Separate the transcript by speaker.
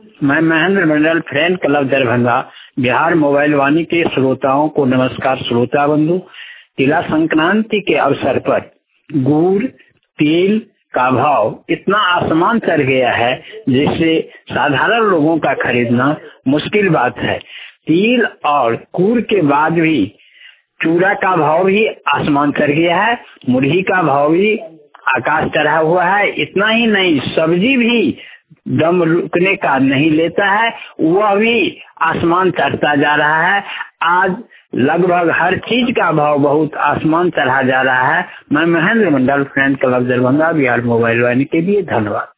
Speaker 1: मैं Mahendra Mandal, friend club Darbhanga, Bihar mobile Vaani के श्रोताओं को नमस्कार। श्रोता बंधु, तिला संक्रांति के अवसर पर गुड़ तेल का भाव इतना आसमान चढ़ गया है जिससे साधारण लोगों का खरीदना मुश्किल बात है। तिल और गुड़ के बाद भी चूड़ा का भाव भी आसमान चढ़ गया है, मुरही का भाव भी आकाश चढ़ा हुआ है। इतना ही नहीं, सब्जी भी दम रुकने का नहीं लेता है, वह भी आसमान चढ़ता जा रहा है। आज लगभग हर चीज का भाव बहुत आसमान चढ़ा जा रहा है। मैं Mahendra Mandal, friend club Darbhanga, Bihar mobile Vaani के लिए धन्यवाद।